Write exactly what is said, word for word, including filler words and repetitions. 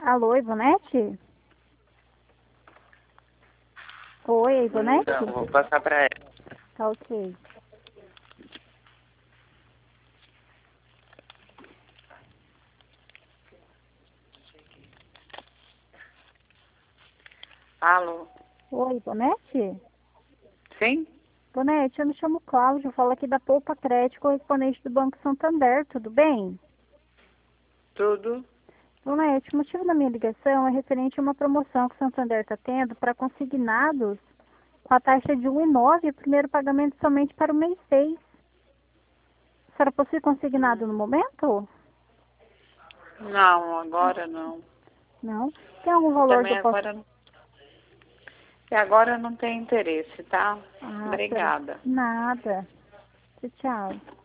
Alô, Ivonete? Oi, Ivonete? Não, vou passar pra ela. Tá ok. Alô? Oi, Ivonete? Sim? Ivonete, eu me chamo Cláudio, falo aqui da Poupa Crédito, correspondente do Banco Santander, tudo bem? Tudo? Ivonete, o motivo da minha ligação é referente a uma promoção que o Santander está tendo para consignados com a taxa de um vírgula nove e o primeiro pagamento somente para o mês seis. A senhora possui consignado Hum. no momento? Não, agora não. Não? Tem algum E valor que também eu possa... agora. E agora não tem interesse, tá? Ah, a senhora... Obrigada. Nada. Tchau, tchau.